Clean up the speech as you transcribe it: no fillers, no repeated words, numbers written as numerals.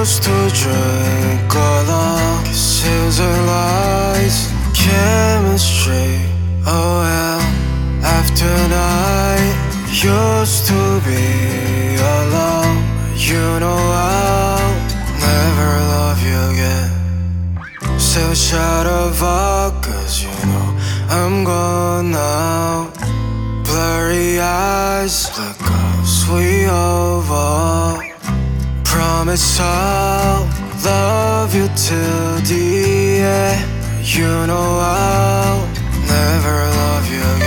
used to drink along kisses and lies, chemistry. Oh well, after night used to be alone. You know I'll never love you again. Still shot of vodka, 'cause you know I'm gone now. Blurry eyes, black eyes, we over. Promise I'll love you till the end. You know I'll never love you again.